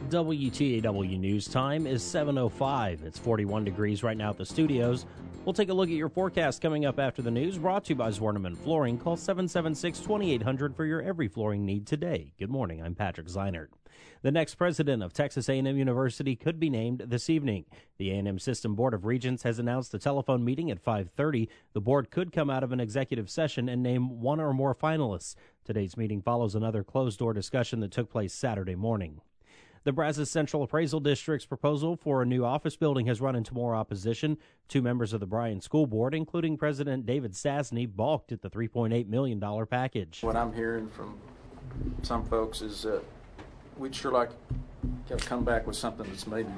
WTAW News Time is 7:05. It's 41 degrees right now at the studios. We'll take a look at your forecast coming up after the news, brought to you by Zwerneman Flooring. Call 776-2800 for your every flooring need today. Good morning, I'm Patrick Zeinert. The next president of Texas A&M University could be named this evening. The A&M System Board of Regents has announced a telephone meeting at 5:30. The board could come out of an executive session and name one or more finalists. Today's meeting follows another closed-door discussion that took place Saturday morning. The Brazos Central Appraisal District's proposal for a new office building has run into more opposition. Two members of the Bryan School Board, including President David Stasny, balked at the $3.8 million package. What I'm hearing from some folks is that we'd sure like to come back with something that's maybe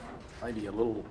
a little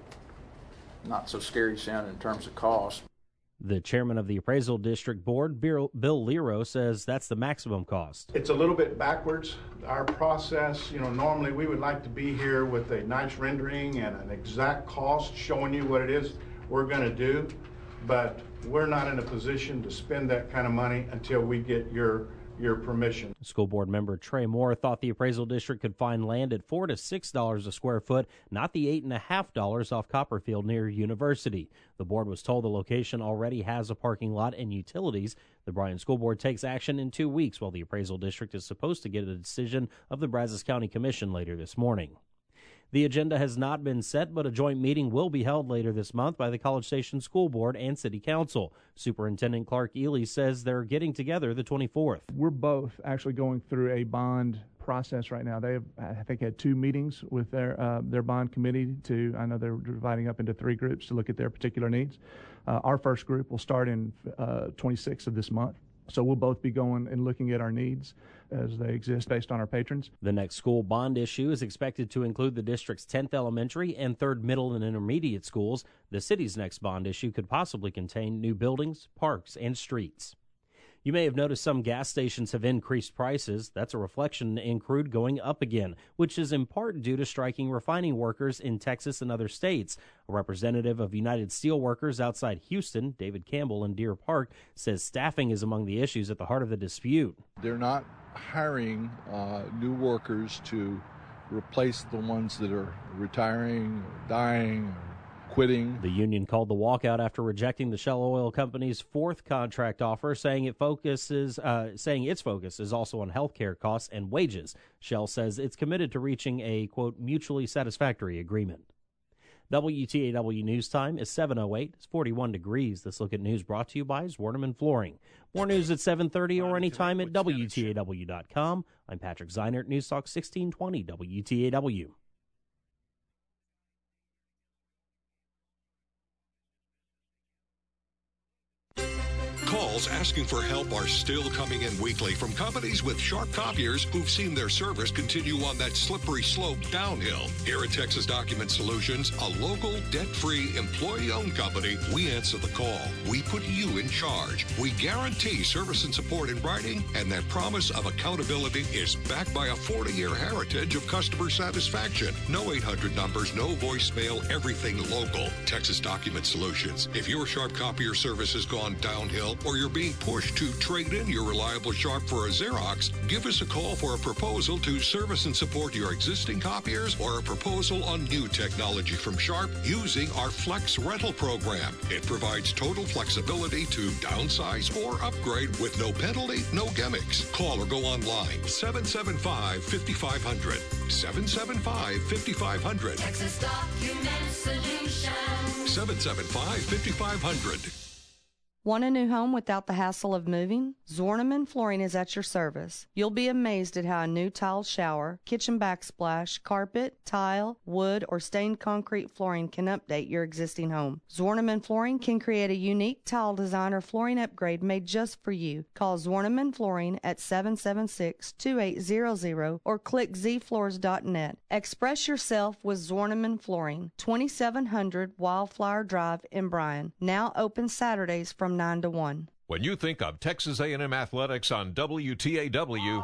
not so scary sounding in terms of cost. The chairman of the Appraisal District Board, Bill Lero, says that's the maximum cost. It's a little bit backwards. Our process, normally we would like to be here with a nice rendering and an exact cost showing you what it is we're going to do, but we're not in a position to spend that kind of money until we get your permission. School board member Trey Moore thought the appraisal district could find land at $4 to $6 a square foot, not the $8.50 off Copperfield near University. The board was told the location already has a parking lot and utilities. The Bryan School Board takes action in 2 weeks, while the appraisal district is supposed to get a decision of the Brazos County Commission later this morning. The agenda has not been set, but a joint meeting will be held later this month by the College Station School Board and City Council. Superintendent Clark Ely says they're getting together the 24th. We're both actually going through a bond process right now. They have, I think, had 2 meetings with their bond committee. I know they're dividing up into 3 groups to look at their particular needs. Our first group will start in 26th of this month. So we'll both be going and looking at our needs as they exist based on our patrons. The next school bond issue is expected to include the district's 10th elementary and 3rd middle and intermediate schools. The city's next bond issue could possibly contain new buildings, parks, and streets. You may have noticed some gas stations have increased prices. That's a reflection in crude going up again, which is in part due to striking refining workers in Texas and other states. A representative of United Steelworkers outside Houston, David Campbell in Deer Park, says staffing is among the issues at the heart of the dispute. They're not hiring new workers to replace the ones that are retiring, or dying, or quitting. The union called the walkout after rejecting the Shell Oil Company's 4th contract offer, saying its focus is also on health care costs and wages. Shell says it's committed to reaching a, quote, mutually satisfactory agreement. WTAW News Time is 7:08. It's 41 degrees. This look at news brought to you by Zwerneman Flooring. More news at 7:30 or anytime at WTAW.com. I'm Patrick Zeinert, News Talk 1620 WTAW. Calls asking for help are still coming in weekly from companies with sharp copiers who've seen their service continue on that slippery slope downhill. Here at Texas Document Solutions, a local, debt-free, employee-owned company, we answer the call. We put you in charge. We guarantee service and support in writing, and that promise of accountability is backed by a 40-year heritage of customer satisfaction. No 800 numbers, no voicemail, everything local. Texas Document Solutions. If your sharp copier service has gone downhill, or you're being pushed to trade in your reliable Sharp for a Xerox, give us a call for a proposal to service and support your existing copiers or a proposal on new technology from Sharp using our Flex rental program. It provides total flexibility to downsize or upgrade with no penalty, no gimmicks. Call or go online. 775-5500. 775-5500. Texas Document Solutions. 775-5500. Want a new home without the hassle of moving? Zwerneman Flooring is at your service. You'll be amazed at how a new tiled shower, kitchen backsplash, carpet, tile, wood, or stained concrete flooring can update your existing home. Zwerneman Flooring can create a unique tile design or flooring upgrade made just for you. Call Zwerneman Flooring at 776-2800 or click zfloors.net. Express yourself with Zwerneman Flooring, 2700 Wildflower Drive in Bryan. Now open Saturdays from 9 to 1. When you think of Texas A&M Athletics on WTAW,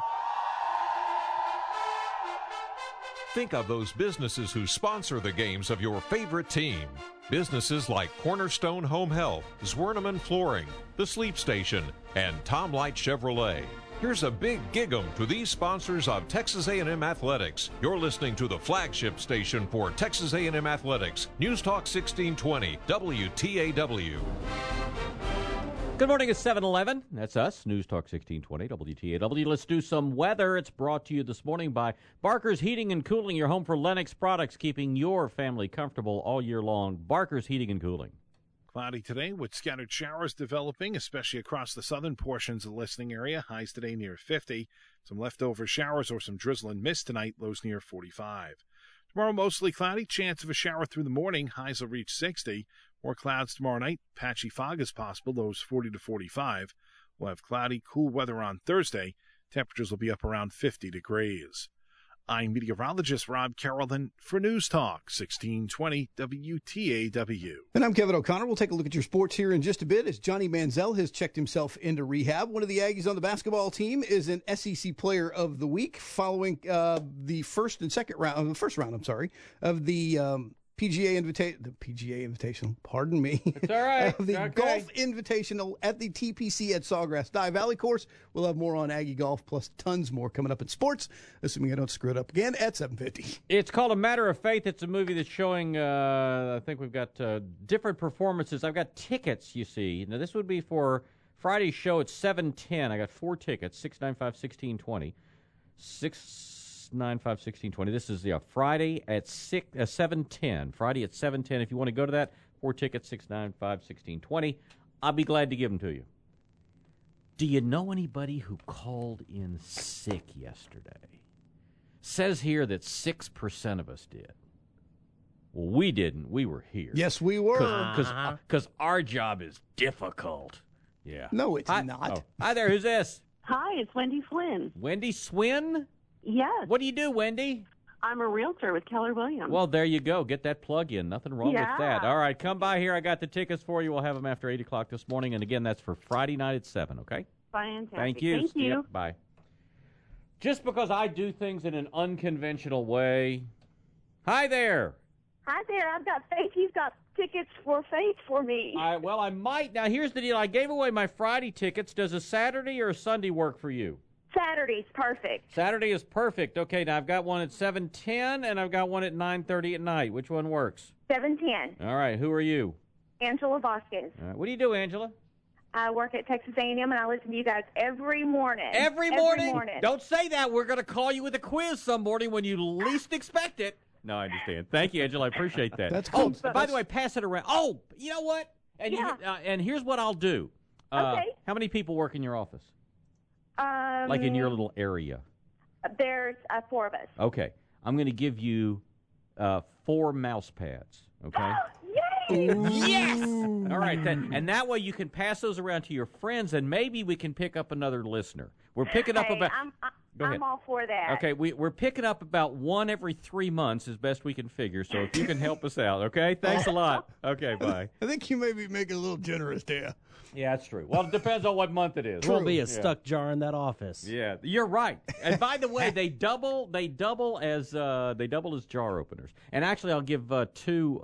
think of those businesses who sponsor the games of your favorite team. Businesses like Cornerstone Home Health, Zwerneman Flooring, The Sleep Station, and Tom Light Chevrolet. Here's a big gig-em to these sponsors of Texas A&M Athletics. You're listening to the flagship station for Texas A&M Athletics, News Talk 1620, WTAW. Good morning, it's 7:11. That's us, News Talk 1620, WTAW. Let's do some weather. It's brought to you this morning by Barker's Heating and Cooling, your home for Lennox products, keeping your family comfortable all year long. Barker's Heating and Cooling. Cloudy today with scattered showers developing, especially across the southern portions of the listening area. Highs today near 50. Some leftover showers or some drizzle and mist tonight, lows near 45. Tomorrow mostly cloudy, chance of a shower through the morning. Highs will reach 60. More clouds tomorrow night. Patchy fog is possible, lows 40 to 45. We'll have cloudy, cool weather on Thursday. Temperatures will be up around 50 degrees. I'm meteorologist Rob Carrollton for News Talk 1620 WTAW. And I'm Kevin O'Connor. We'll take a look at your sports here in just a bit as Johnny Manziel has checked himself into rehab. One of the Aggies on the basketball team is an SEC Player of the Week following the first round of the PGA Invitational, pardon me. It's all right. The Golf Invitational at the TPC at Sawgrass Dive Valley course. We'll have more on Aggie Golf plus tons more coming up in sports, assuming I don't screw it up again at 7:50. It's called A Matter of Faith. It's a movie that's showing, I think we've got different performances. I've got tickets, you see. Now, this would be for Friday's show at 7:10. I got 4 tickets, 695-1620. 695-1620. This is Friday at 7:10. Friday at 7:10. If you want to go to that, 4 tickets, 695-1620. I'll be glad to give them to you. Do you know anybody who called in sick yesterday? Says here that 6% of us did. Well, we didn't. We were here. Yes, we were. Because our job is difficult. Yeah. No, it's not. Oh. Hi there. Who's this? Hi, it's Wendy Flynn. Wendy Swin? Yes. What do you do, Wendy? I'm a realtor with Keller Williams. Well, there you go. Get that plug in. Nothing wrong with that. All right, come by here. I got the tickets for you. We'll have them after 8 o'clock this morning. And, again, that's for Friday night at 7, okay? Fantastic. Thank you. Thank you. Yep, bye. Just because I do things in an unconventional way. Hi there. Hi there. I've got Faith. You've got tickets for Faith for me. Well, I might. Now, here's the deal. I gave away my Friday tickets. Does a Saturday or a Sunday work for you? Saturday's perfect. Saturday is perfect. Okay, now I've got one at 7:10 and I've got one at 9:30 at night. Which one works? 7:10. All right, who are you? Angela Vasquez. All right. What do you do, Angela? I work at Texas A&M, and I listen to you guys every morning. Every morning? Don't say that. We're going to call you with a quiz some morning when you least expect it. No, I understand. Thank you, Angela. I appreciate that. That's cool. By the way, pass it around. Oh, you know what? And and here's what I'll do. Okay. How many people work in your office? Like in your little area? There's 4 of us. Okay. I'm going to give you 4 mouse pads, okay? Yay! Yes! All right, and that way you can pass those around to your friends, and maybe we can pick up another listener. We're picking up about... I'm all for that. Okay, we're picking up about 1 every 3 months as best we can figure, so if you can help us out, okay? Thanks a lot. Okay, bye. I think you may be making a little generous there. Yeah, that's true. Well, it depends on what month it is. There won't be a stuck jar in that office. Yeah, you're right. And by the way, they double as jar openers. And actually, I'll give two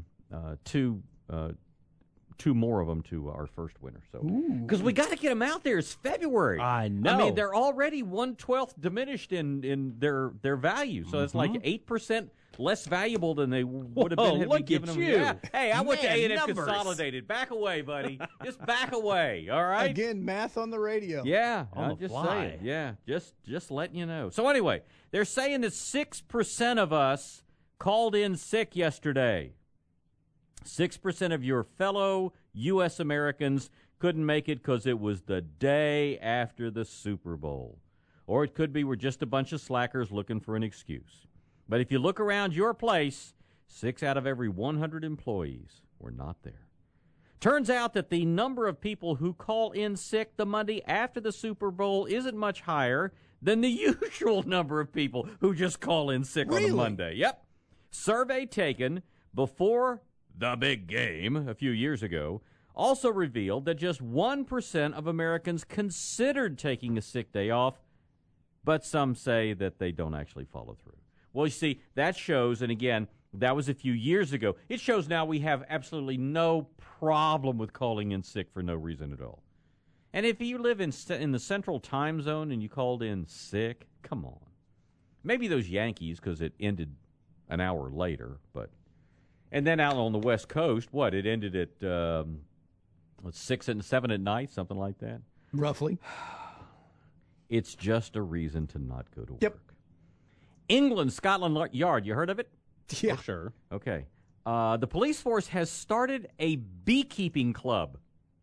more of them to our first winner. So, because we got to get them out there. It's February. I know. I mean, they're already 1/12 diminished in their value. So it's like 8% less valuable than they would have been had we given them. You. Yeah. Hey, I went to A&M numbers. Consolidated. Back away, buddy. Just back away. All right. Again, math on the radio. Yeah, On I'm the just fly. saying. Yeah, just letting you know. So anyway, they're saying that 6% of us called in sick yesterday. 6% of your fellow U.S. Americans couldn't make it because it was the day after the Super Bowl. Or it could be we're just a bunch of slackers looking for an excuse. But if you look around your place, 6 out of every 100 employees were not there. Turns out that the number of people who call in sick the Monday after the Super Bowl isn't much higher than the usual number of people who just call in sick on a Monday. Yep. Survey taken before the big game a few years ago also revealed that just 1% of Americans considered taking a sick day off, but some say that they don't actually follow through. Well, you see, that shows, and again, that was a few years ago. It shows now we have absolutely no problem with calling in sick for no reason at all. And if you live in the central time zone and you called in sick, come on. Maybe those Yankees because it ended an hour later, but and then out on the West Coast, it ended at 6 and 7 at night, something like that, roughly. It's just a reason to not go to work. Yep. England, Scotland Yard. You heard of it? Yeah, sure. Okay. The police force has started a beekeeping club.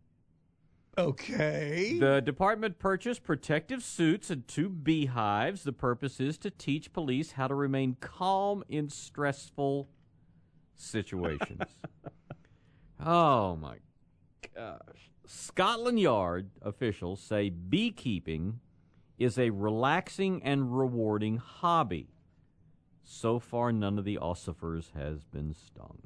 Okay. The department purchased protective suits and 2 beehives. The purpose is to teach police how to remain calm in stressful situations. Oh, my gosh. Scotland Yard officials say beekeeping is a relaxing and rewarding hobby. So far, none of the ossifers has been stung.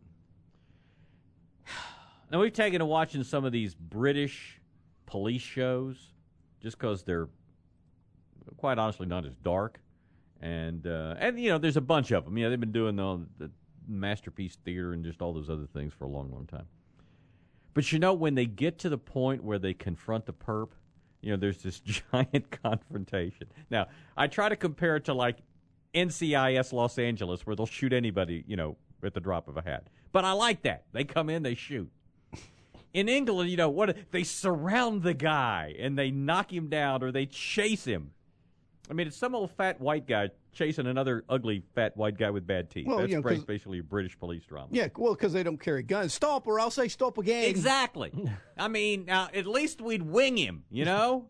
Now, we've taken to watching some of these British police shows just because they're, quite honestly, not as dark. And there's a bunch of them. They've been doing the Masterpiece Theater and just all those other things for a long, long time. But, when they get to the point where they confront the perp, there's this giant confrontation. Now, I try to compare it to, like, NCIS Los Angeles, where they'll shoot anybody, at the drop of a hat. But I like that. They come in, they shoot. In England, they surround the guy, and they knock him down, or they chase him. I mean, it's some old fat white guy chasing another ugly fat white guy with bad teeth. Well, That's basically a British police drama. Yeah, well, because they don't carry guns. Stop, or I'll say stop again. Exactly. I mean, now at least we'd wing him, Was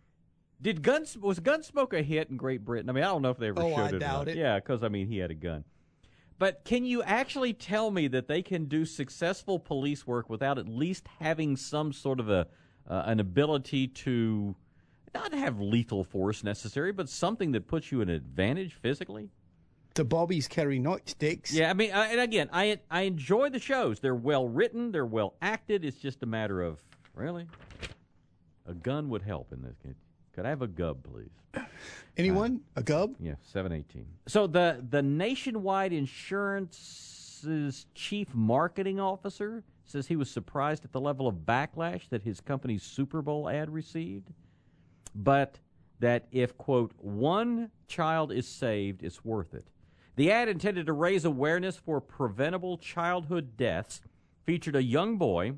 Gunsmoke a hit in Great Britain? I mean, I don't know if they ever showed it. I doubt it. Yeah, because, he had a gun. But can you actually tell me that they can do successful police work without at least having some sort of an ability to not have lethal force necessary, but something that puts you in an advantage physically? The bobbies carry nightsticks. Yeah, I mean, and again, I enjoy the shows. They're well written. They're well acted. It's just a matter of, really? A gun would help in this case. Could I have a gub, please? Anyone? A gub? Yeah, 718. So the Nationwide Insurance's chief marketing officer says he was surprised at the level of backlash that his company's Super Bowl ad received, but that if, quote, one child is saved, it's worth it. The ad, intended to raise awareness for preventable childhood deaths, featured a young boy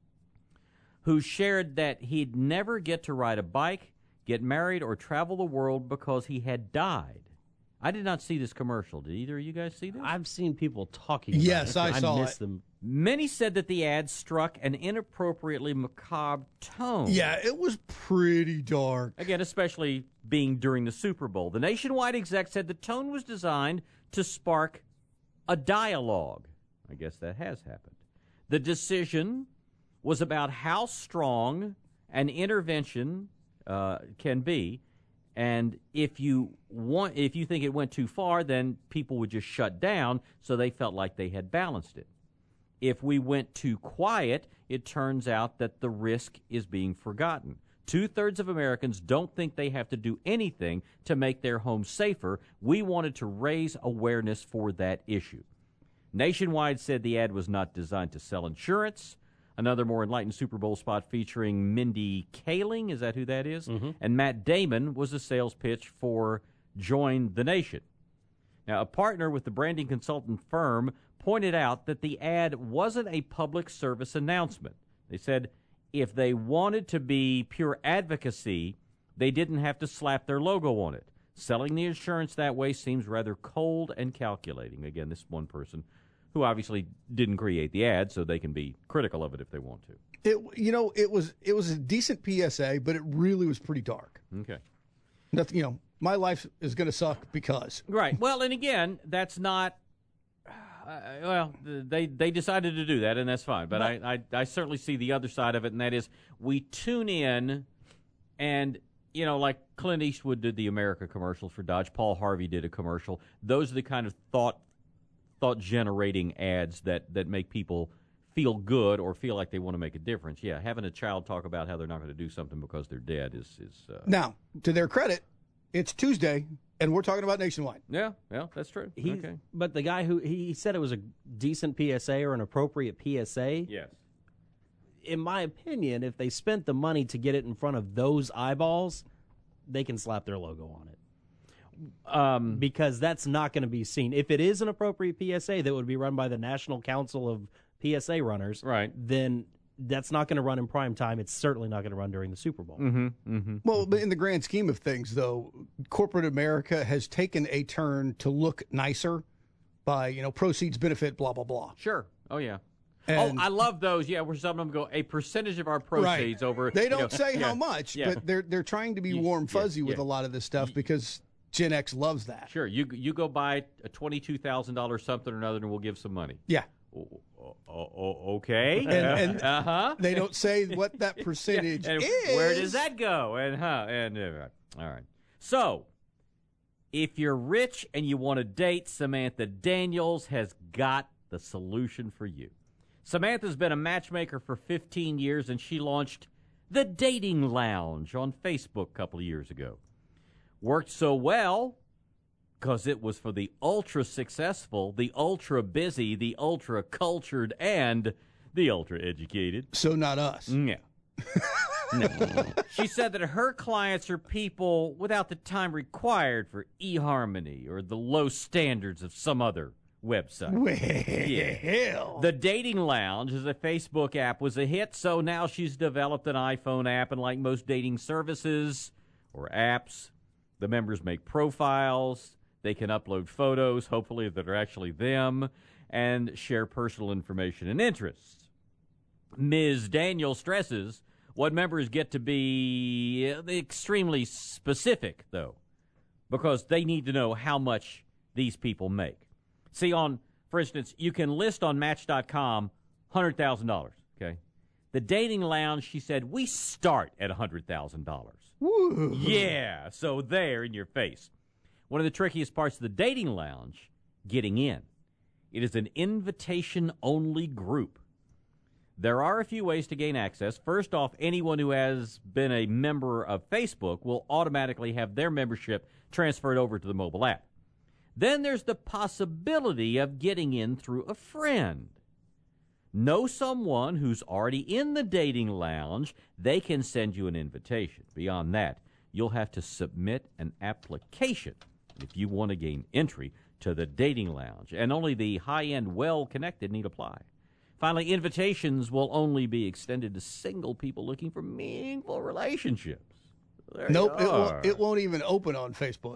who shared that he'd never get to ride a bike, get married, or travel the world because he had died. I did not see this commercial. Did either of you guys see this? I've seen people talking about it. Yes, I saw missed it. them. Many said that the ad struck an inappropriately macabre tone. Yeah, it was pretty dark. Again, especially being during the Super Bowl. The Nationwide exec said the tone was designed to spark a dialogue. I guess that has happened. The decision was about how strong an intervention can be, and if you think it went too far, then people would just shut down, so they felt like they had balanced it. If we went too quiet, it turns out that the risk is being forgotten. 2/3 of Americans don't think they have to do anything to make their home safer. We wanted to raise awareness for that issue. Nationwide said the ad was not designed to sell insurance. Another more enlightened Super Bowl spot featuring Mindy Kaling, is that who that is? Mm-hmm. And Matt Damon was a sales pitch for Join the Nation. Now, a partner with the branding consultant firm pointed out that the ad wasn't a public service announcement. They said if they wanted to be pure advocacy, they didn't have to slap their logo on it. Selling the insurance that way seems rather cold and calculating. Again, this one person who obviously didn't create the ad, so they can be critical of it if they want to. It was a decent PSA, but it really was pretty dark. Okay. Nothing, my life is going to suck because. Right. Well, and again, that's not. They decided to do that, and that's fine. But I certainly see the other side of it, and that is we tune in, and like Clint Eastwood did the America commercial for Dodge. Paul Harvey did a commercial. Those are the kind of thought-generating ads that make people feel good or feel like they want to make a difference. Yeah, having a child talk about how they're not going to do something because they're dead is Now, to their credit, it's Tuesday, and we're talking about Nationwide. Yeah, that's true. Okay. But the guy who he said it was a decent PSA or an appropriate PSA. Yes. in my opinion, if they spent the money to get it in front of those eyeballs, they can slap their logo on it. Because that's not going to be seen. If it is an appropriate PSA that would be run by the National Council of PSA Runners, right, then that's not going to run in prime time. It's certainly not going to run during the Super Bowl. Well, but in the grand scheme of things, though, corporate America has taken a turn to look nicer by, proceeds benefit, blah, blah, blah. Sure. Oh, yeah. And I love those. Yeah, where some of them go, a percentage of our proceeds over. They don't say how much, but they're trying to be warm fuzzy with a lot of this stuff because Gen X loves that. Sure. You go buy a $22,000 something or another, and we'll give some money. Yeah. Okay. And they don't say what that percentage and is. Where does that go? All right. So, if you're rich and you want to date, Samantha Daniels has got the solution for you. Samantha's been a matchmaker for 15 years, and she launched the Dating Lounge on Facebook a couple of years ago. Worked so well because it was for the ultra-successful, the ultra-busy, the ultra-cultured, and the ultra-educated. So not us. Yeah. No. She said that her clients are people without the time required for eHarmony or the low standards of some other website. Well. The Dating Lounge as a Facebook app was a hit, so now she's developed an iPhone app, and like most dating services or apps, the members make profiles. They can upload photos, hopefully that are actually them, and share personal information and interests. Ms. Daniel stresses what members get to be extremely specific, though, because they need to know how much these people make. See, for instance, you can list on Match.com $100,000, okay? The Dating Lounge, she said, we start at $100,000. Woo. Yeah, so there in your face. One of the trickiest parts of the Dating Lounge, getting in. It is an invitation-only group. There are a few ways to gain access. First off, anyone who has been a member of Facebook will automatically have their membership transferred over to the mobile app. Then there's the possibility of getting in through a friend. Know someone who's already in the Dating Lounge, they can send you an invitation. Beyond that, you'll have to submit an application if you want to gain entry to the Dating Lounge, and only the high-end, well-connected need apply. Finally, invitations will only be extended to single people looking for meaningful relationships. Nope, it won't even open on Facebook.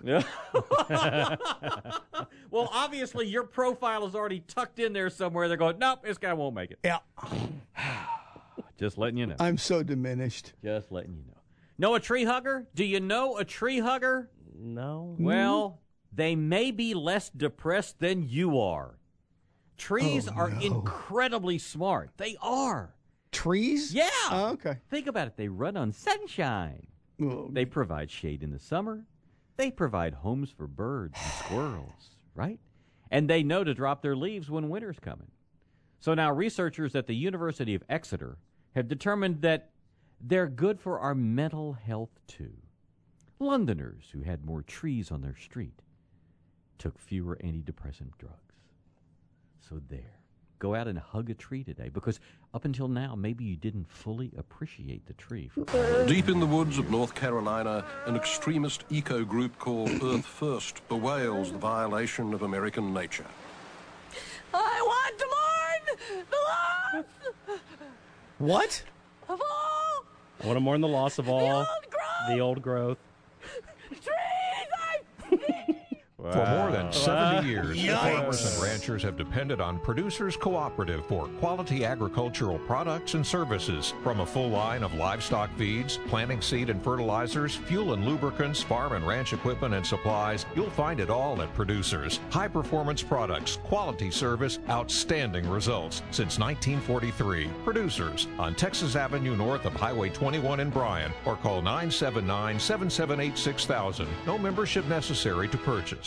Well, obviously, your profile is already tucked in there somewhere. They're going, nope, this guy won't make it. Yeah. Just letting you know. I'm so diminished. Just letting you know. Know a tree hugger? Do you know a tree hugger? No. Well, they may be less depressed than you are. Trees are incredibly smart. They are. Trees? Yeah. Oh, okay. Think about it. They run on sunshine. They provide shade in the summer. They provide homes for birds and squirrels, right? And they know to drop their leaves when winter's coming. So now researchers at the University of Exeter have determined that they're good for our mental health, too. Londoners who had more trees on their street took fewer antidepressant drugs. So there. Go out and hug a tree today, because up until now, maybe you didn't fully appreciate the tree. Deep in the woods of North Carolina, an extremist eco group called Earth First bewails the violation of American nature. I want to mourn the loss What? of all I want to mourn the loss of all the old growth. trees I've seen. For more than 70 years, Yikes. farmers and ranchers have depended on Producers Cooperative for quality agricultural products and services. From a full line of livestock feeds, planting seed and fertilizers, fuel and lubricants, farm and ranch equipment and supplies, you'll find it all at Producers. High-performance products, quality service, outstanding results. Since 1943, Producers on Texas Avenue north of Highway 21 in Bryan, or call 979-778-6000. No membership necessary to purchase.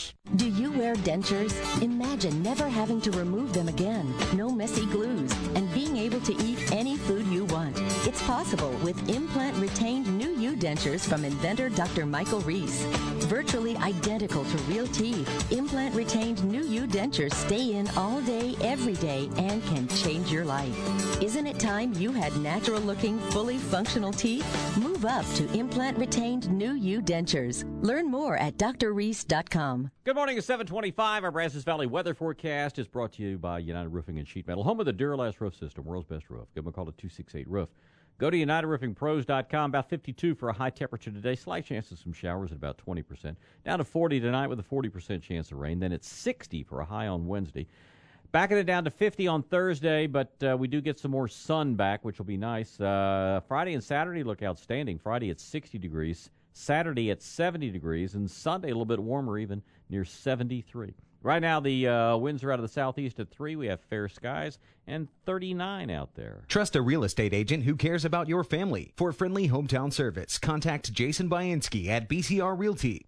Insurance. Do you wear dentures? Imagine never having to remove them again. No messy glues. And being able to eat any food you want. It's possible with implant-retained New You dentures from inventor Dr. Michael Reese. Virtually identical to real teeth, implant-retained New You dentures stay in all day, every day, and can change your life. Isn't it time you had natural-looking, fully functional teeth? Move up to implant-retained New You dentures. Learn more at drreese.com. Good morning, it's 7:25. Our Brazos Valley weather forecast is brought to you by United Roofing and Sheet Metal, home of the Duralast roof system, world's best roof. Give them a call at 268-ROOF. Go to UnitedRoofingPros.com. About 52 for a high temperature today. Slight chance of some showers at about 20%. Down to 40 tonight with a 40% chance of rain. Then it's 60 for a high on Wednesday. Backing it down to 50 on Thursday, but we do get some more sun back, which will be nice. Friday and Saturday look outstanding. Friday at 60 degrees. Saturday at 70 degrees. And Sunday a little bit warmer even, near 73. Right now, the winds are out of the southeast at 3. We have fair skies and 39 out there. Trust a real estate agent who cares about your family. For friendly hometown service, contact Jason Bainski at BCR Realty,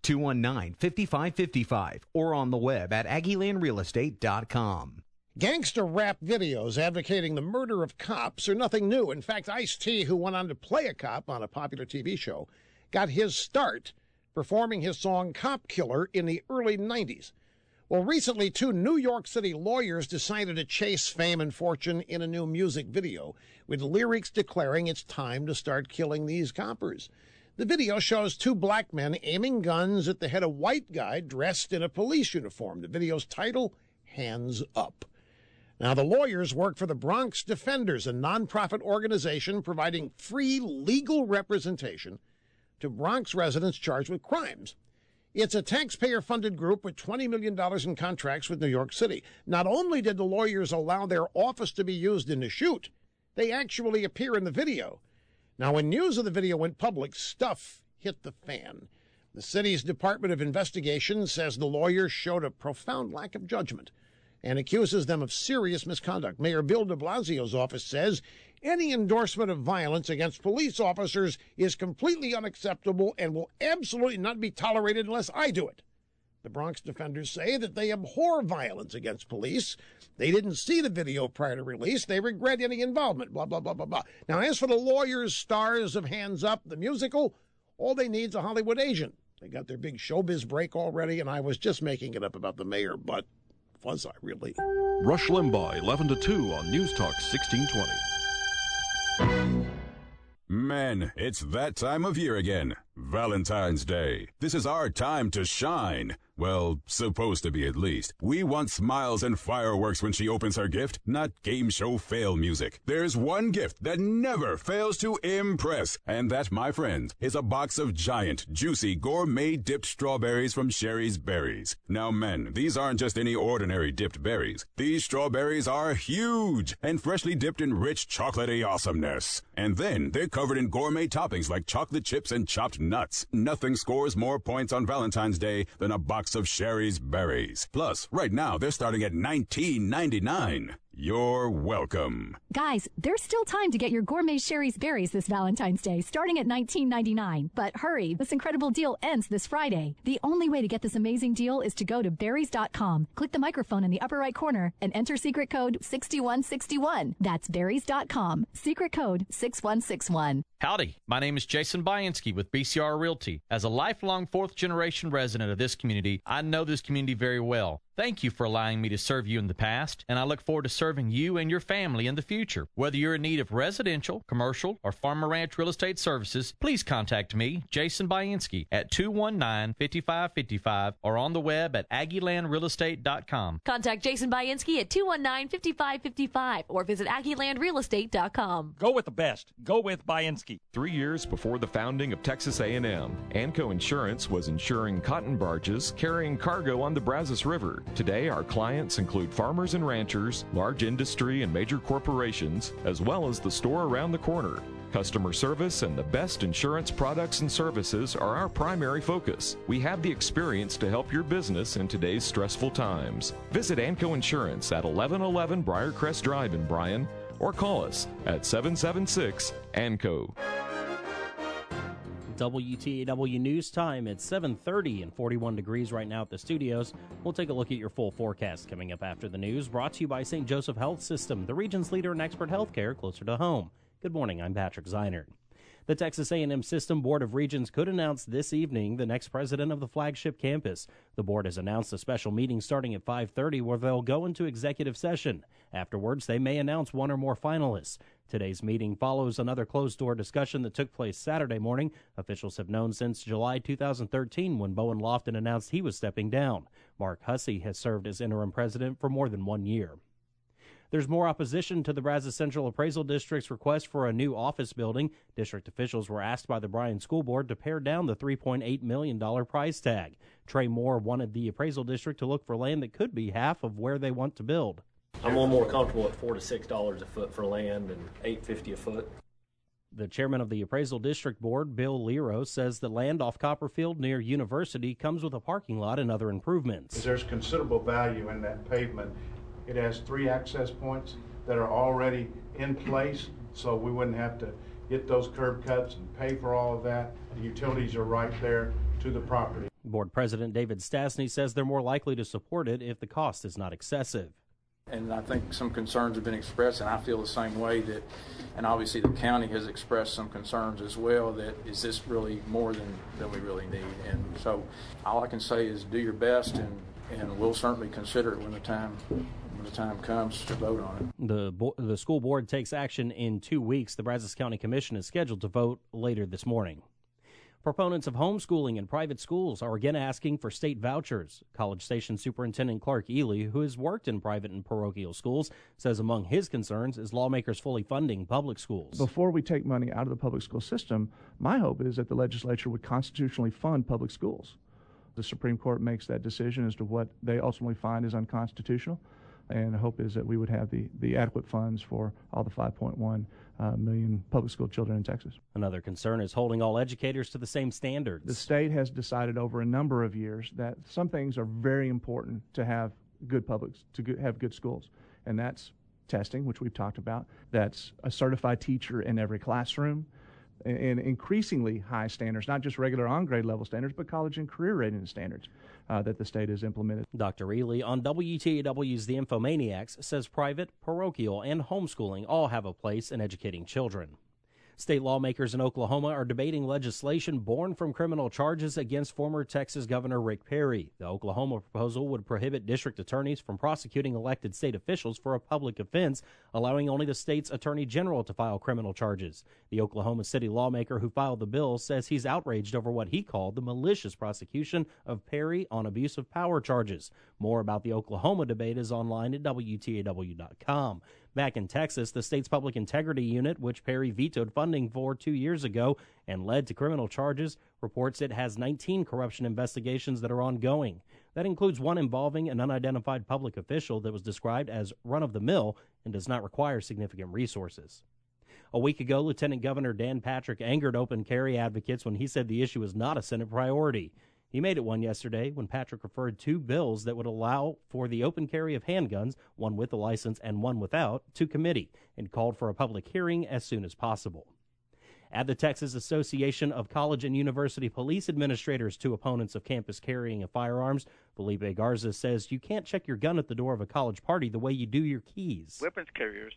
219-5555, or on the web at AggieLandRealEstate.com. Gangster rap videos advocating the murder of cops are nothing new. In fact, Ice-T, who went on to play a cop on a popular TV show, got his start performing his song Cop Killer in the early 90s. Well, recently, 2 New York City lawyers decided to chase fame and fortune in a new music video, with lyrics declaring it's time to start killing these coppers. The video shows 2 black men aiming guns at the head of a white guy dressed in a police uniform. The video's title, Hands Up. Now, the lawyers work for the Bronx Defenders, a nonprofit organization providing free legal representation to Bronx residents charged with crimes. It's a taxpayer-funded group with $20 million in contracts with New York City. Not only did the lawyers allow their office to be used in the shoot, they actually appear in the video. Now, when news of the video went public, stuff hit the fan. The city's Department of Investigation says the lawyers showed a profound lack of judgment and accuses them of serious misconduct. Mayor Bill de Blasio's office says any endorsement of violence against police officers is completely unacceptable and will absolutely not be tolerated unless I do it. The Bronx Defenders say that they abhor violence against police. They didn't see the video prior to release. They regret any involvement, blah, blah, blah, blah, blah. Now, as for the lawyers, stars of Hands Up, the musical, all they need is a Hollywood agent. They got their big showbiz break already, and I was just making it up about the mayor, but was I really? Rush Limbaugh, 11 to 2 on News Talk 1620. Men, it's that time of year again. Valentine's Day. This is our time to shine. Well, supposed to be at least. We want smiles and fireworks when she opens her gift, not game show fail music. There's one gift that never fails to impress, and that, my friends, is a box of giant, juicy, gourmet-dipped strawberries from Sherry's Berries. Now, men, these aren't just any ordinary dipped berries. These strawberries are huge and freshly dipped in rich chocolatey awesomeness. And then they're covered in gourmet toppings like chocolate chips and chopped nuts. Nothing scores more points on Valentine's Day than a box of Sherry's Berries. Plus, right now, they're starting at $19.99. You're welcome. Guys, there's still time to get your gourmet Sherry's Berries this Valentine's Day, starting at $19.99. But hurry, this incredible deal ends this Friday. The only way to get this amazing deal is to go to berries.com. Click the microphone in the upper right corner and enter secret code 6161. That's berries.com. Secret code 6161. Howdy, my name is Jason Bainski with BCR Realty. As a lifelong fourth-generation resident of this community, I know this community very well. Thank you for allowing me to serve you in the past, and I look forward to serving you and your family in the future. Whether you're in need of residential, commercial, or farm and ranch real estate services, please contact me, Jason Bainski, at 219-5555 or on the web at AggieLandRealEstate.com. Contact Jason Bainski at 219-5555 or visit AggieLandRealEstate.com. Go with the best. Go with Bainski. 3 years before the founding of Texas A&M, Anco Insurance was insuring cotton barges carrying cargo on the Brazos River. Today, our clients include farmers and ranchers, large industry and major corporations, as well as the store around the corner. Customer service and the best insurance products and services are our primary focus. We have the experience to help your business in today's stressful times. Visit Anco Insurance at 1111 Briarcrest Drive in Bryan, or call us at 776-ANCO. WTAW News Time. It's 7:30 and 41 degrees right now at the studios. We'll take a look at your full forecast coming up after the news, brought to you by St. Joseph Health System, the region's leader in expert health care closer to home. Good morning, I'm Patrick Zeinert. The Texas A&M System Board of Regents could announce this evening the next president of the flagship campus. The board has announced a special meeting starting at 5:30 where they'll go into executive session. Afterwards, they may announce one or more finalists. Today's meeting follows another closed-door discussion that took place Saturday morning. Officials have known since July 2013 when Bowen Lofton announced he was stepping down. Mark Hussey has served as interim president for more than 1 year. There's more opposition to the Brazos Central Appraisal District's request for a new office building. District officials were asked by the Bryan School Board to pare down the $3.8 million price tag. Trey Moore wanted the appraisal district to look for land that could be half of where they want to build. I'm a little more comfortable at $4 to $6 a foot for land and $8.50 a foot. The chairman of the Appraisal District Board, Bill Lero, says the land off Copperfield near University comes with a parking lot and other improvements. There's considerable value in that pavement. It has 3 access points that are already in place, so we wouldn't have to get those curb cuts and pay for all of that. The utilities are right there to the property. Board President David Stastny says they're more likely to support it if the cost is not excessive. And I think some concerns have been expressed, and I feel the same way that, and obviously the county has expressed some concerns as well, that is this really more than we really need? And so all I can say is do your best, and we'll certainly consider it when the time comes to vote on it. The school board takes action in 2 weeks. The Brazos County Commission is scheduled to vote later this morning. Proponents of homeschooling in private schools are again asking for state vouchers. College Station Superintendent Clark Ely, who has worked in private and parochial schools, says among his concerns is lawmakers fully funding public schools. Before we take money out of the public school system, my hope is that the legislature would constitutionally fund public schools. The Supreme Court makes that decision as to what they ultimately find is unconstitutional, and the hope is that we would have the adequate funds for all the 5.1 million public school children in Texas. Another concern is holding all educators to the same standards. The state has decided over a number of years that some things are very important to have good have good schools, and that's testing, which we've talked about. That's a certified teacher in every classroom, and increasingly high standards, not just regular on-grade level standards, but college and career rating standards that the state has implemented. Dr. Ely on WTAW's The Infomaniacs says private, parochial, and homeschooling all have a place in educating children. State lawmakers in Oklahoma are debating legislation born from criminal charges against former Texas Governor Rick Perry. The Oklahoma proposal would prohibit district attorneys from prosecuting elected state officials for a public offense, allowing only the state's attorney general to file criminal charges. The Oklahoma City lawmaker who filed the bill says he's outraged over what he called the malicious prosecution of Perry on abuse of power charges. More about the Oklahoma debate is online at WTAW.com. Back in Texas, the state's Public Integrity Unit, which Perry vetoed funding for 2 years ago and led to criminal charges, reports it has 19 corruption investigations that are ongoing. That includes one involving an unidentified public official that was described as run-of-the-mill and does not require significant resources. A week ago, Lieutenant Governor Dan Patrick angered open carry advocates when he said the issue is not a Senate priority. He made it one yesterday when Patrick referred 2 bills that would allow for the open carry of handguns, one with a license and one without, to committee and called for a public hearing as soon as possible. Add the Texas Association of College and University Police Administrators to opponents of campus carrying of firearms. Felipe Garza says you can't check your gun at the door of a college party the way you do your keys. Weapons carriers,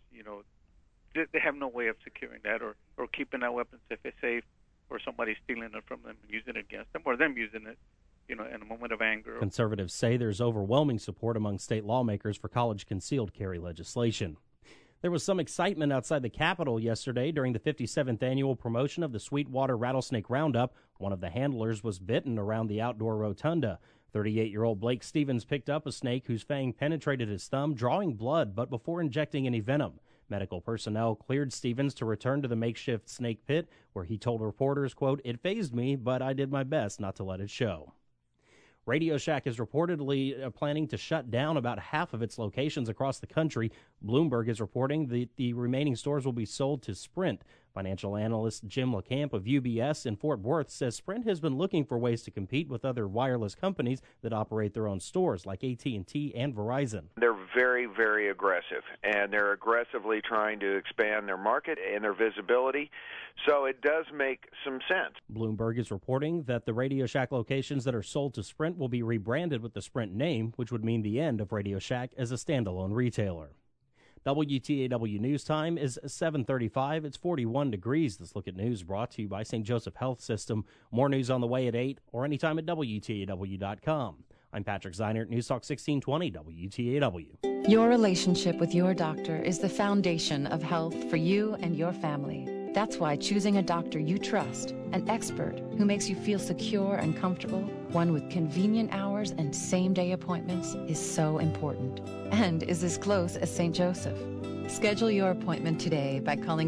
they have no way of securing that or keeping that weapon safe. Or somebody stealing it from them and using it against them, or them using it, in a moment of anger. Conservatives say there's overwhelming support among state lawmakers for college concealed carry legislation. There was some excitement outside the Capitol yesterday during the 57th annual promotion of the Sweetwater Rattlesnake Roundup. One of the handlers was bitten around the outdoor rotunda. 38-year-old Blake Stevens picked up a snake whose fang penetrated his thumb, drawing blood, but before injecting any venom. Medical personnel cleared Stevens to return to the makeshift snake pit, where he told reporters, quote, "It fazed me, but I did my best not to let it show." Radio Shack is reportedly planning to shut down about half of its locations across the country. Bloomberg is reporting that the remaining stores will be sold to Sprint. Financial analyst Jim LeCamp of UBS in Fort Worth says Sprint has been looking for ways to compete with other wireless companies that operate their own stores like AT&T and Verizon. They're very, very aggressive, and they're aggressively trying to expand their market and their visibility, so it does make some sense. Bloomberg is reporting that the Radio Shack locations that are sold to Sprint will be rebranded with the Sprint name, which would mean the end of Radio Shack as a standalone retailer. WTAW News Time is 7:35. It's 41 degrees. This Look at News brought to you by St. Joseph Health System. More news on the way at 8 or anytime at WTAW.com. I'm Patrick Zeinert, News Talk 1620 WTAW. Your relationship with your doctor is the foundation of health for you and your family. That's why choosing a doctor you trust, an expert who makes you feel secure and comfortable, one with convenient hours and same-day appointments, is so important, and is as close as St. Joseph. Schedule your appointment today by calling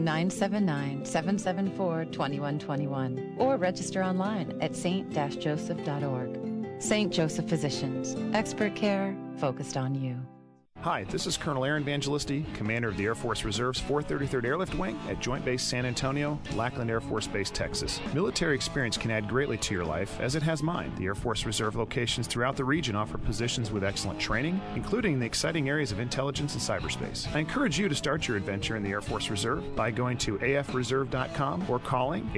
979-774-2121 or register online at st-joseph.org. St. Joseph Physicians, expert care focused on you. Hi, this is Colonel Aaron Evangelisti, Commander of the Air Force Reserve's 433rd Airlift Wing at Joint Base San Antonio, Lackland Air Force Base, Texas. Military experience can add greatly to your life, as it has mine. The Air Force Reserve locations throughout the region offer positions with excellent training, including the exciting areas of intelligence and cyberspace. I encourage you to start your adventure in the Air Force Reserve by going to afreserve.com or calling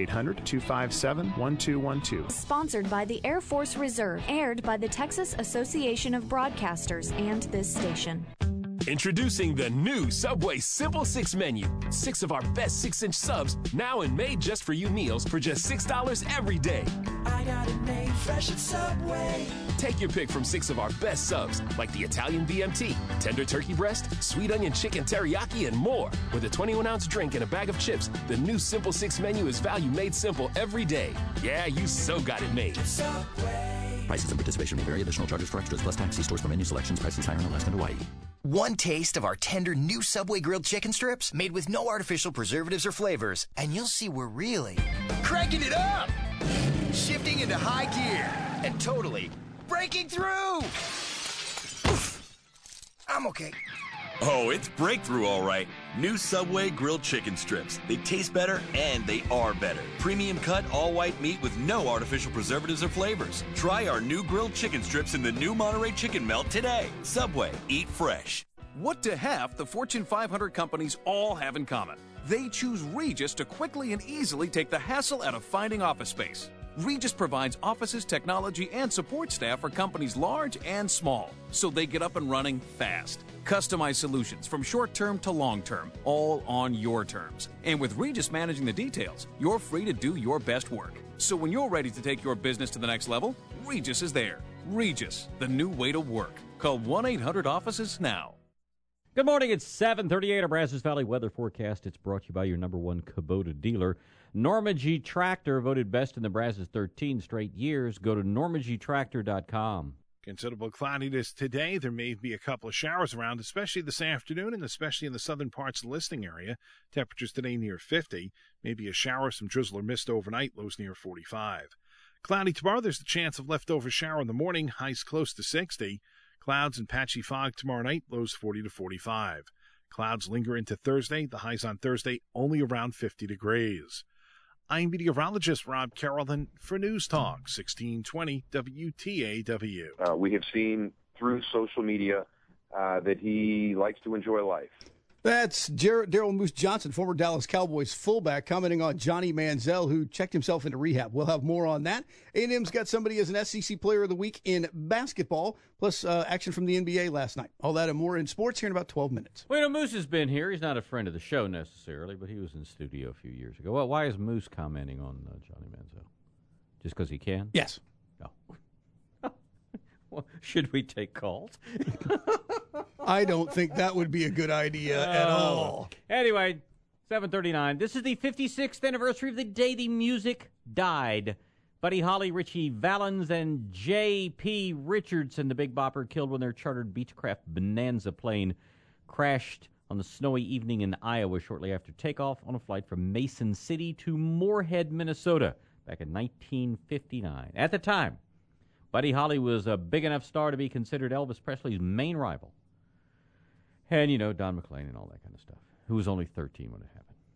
800-257-1212. Sponsored by the Air Force Reserve, aired by the Texas Association of Broadcasters and this station. Introducing the new Subway Simple 6 menu. 6 of our best 6-inch subs, now and made just for you meals for just $6 every day. I got it made fresh at Subway. Take your pick from 6 of our best subs, like the Italian BMT, tender turkey breast, sweet onion chicken teriyaki, and more. With a 21-ounce drink and a bag of chips, the new Simple 6 menu is value made simple every day. Yeah, you so got it made. Subway. Prices and participation may vary. Additional charges for extras plus tax. See stores for menu selections. Prices higher in Alaska and Hawaii. One taste of our tender new Subway grilled chicken strips made with no artificial preservatives or flavors, and you'll see we're really cranking it up, shifting into high gear, and totally breaking through. Oof. I'm okay. Oh, it's breakthrough, all right. New Subway grilled chicken strips. They taste better and they are better. Premium cut, all white meat with no artificial preservatives or flavors. Try our new grilled chicken strips in the new Monterey Chicken Melt today. Subway, eat fresh. What do half the Fortune 500 companies all have in common? They choose Regis to quickly and easily take the hassle out of finding office space. Regis provides offices, technology, and support staff for companies large and small, so they get up and running fast. Customized solutions from short-term to long-term, all on your terms. And with Regis managing the details, you're free to do your best work. So when you're ready to take your business to the next level, Regis is there. Regis, the new way to work. Call 1-800-OFFICES now. Good morning. It's 7:38. Our Brazos Valley weather forecast. It's brought to you by your number one Kubota dealer, Normandy Tractor, voted best in the Brazos 13 straight years. Go to normandtractor.com. Considerable cloudiness today. There may be a couple of showers around, especially this afternoon and especially in the southern parts of the listening area. Temperatures today near 50. Maybe a shower, some drizzle or mist overnight, lows near 45. Cloudy tomorrow. There's the chance of leftover shower in the morning, highs close to 60. Clouds and patchy fog tomorrow night, lows 40 to 45. Clouds linger into Thursday. The highs on Thursday only around 50 degrees. I'm meteorologist Rob Carrollton for News Talk 1620 WTAW. We have seen through social media that he likes to enjoy life. That's Daryl Moose Johnson, former Dallas Cowboys fullback, commenting on Johnny Manziel, who checked himself into rehab. We'll have more on that. A&M's got somebody as an SEC Player of the Week in basketball, plus action from the NBA last night. All that and more in sports here in about 12 minutes. Well, Moose has been here. He's not a friend of the show necessarily, but he was in the studio a few years ago. Well, why is Moose commenting on Johnny Manziel? Just because he can? Yes. No. Well, should we take calls? I don't think that would be a good idea at all. Anyway, 7:39. This is the 56th anniversary of the day the music died. Buddy Holly, Richie Valens, and J.P. Richardson, the Big Bopper, killed when their chartered Beechcraft Bonanza plane crashed on the snowy evening in Iowa shortly after takeoff on a flight from Mason City to Moorhead, Minnesota, back in 1959. At the time, Buddy Holly was a big enough star to be considered Elvis Presley's main rival. And, Don McLean and all that kind of stuff, who was only 13 when it happened.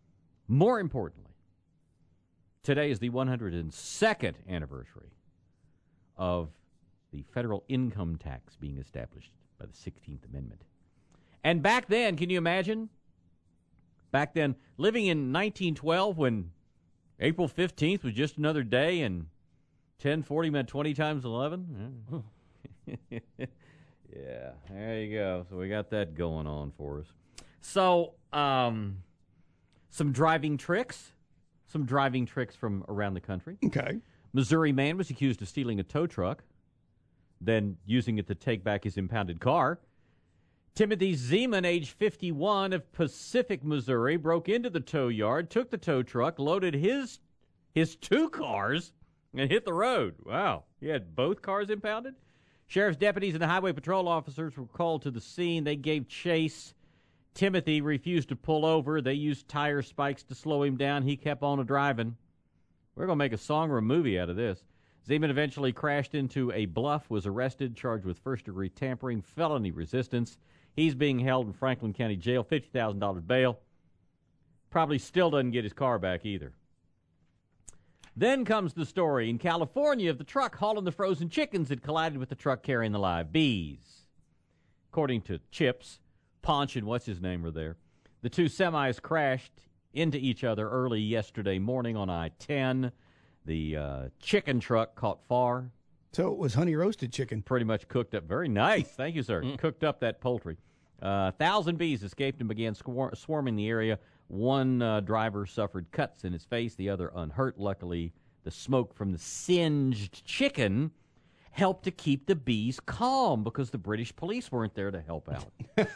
More importantly, today is the 102nd anniversary of the federal income tax being established by the 16th Amendment. And back then, can you imagine? Back then, living in 1912 when April 15th was just another day and 1040 meant 20 times 11? Yeah, there you go. So we got that going on for us. So, some driving tricks from around the country. Okay. Missouri man was accused of stealing a tow truck, then using it to take back his impounded car. Timothy Zeman, age 51, of Pacific, Missouri, broke into the tow yard, took the tow truck, loaded his two cars, and hit the road. Wow. He had both cars impounded? Sheriff's deputies and highway patrol officers were called to the scene. They gave chase. Timothy refused to pull over. They used tire spikes to slow him down. He kept on driving. We're going to make a song or a movie out of this. Zeman eventually crashed into a bluff, was arrested, charged with first-degree tampering, felony resistance. He's being held in Franklin County Jail, $50,000 bail. Probably still doesn't get his car back either. Then comes the story in California of the truck hauling the frozen chickens that collided with the truck carrying the live bees. According to Chips, Ponch and what's-his-name were there. The two semis crashed into each other early yesterday morning on I-10. The chicken truck caught fire. So it was honey-roasted chicken. Pretty much cooked up. Very nice. Thank you, sir. Cooked up that poultry. 1,000 bees escaped and began swarming the area. One driver suffered cuts in his face, the other unhurt. Luckily, the smoke from the singed chicken helped to keep the bees calm because the British police weren't there to help out.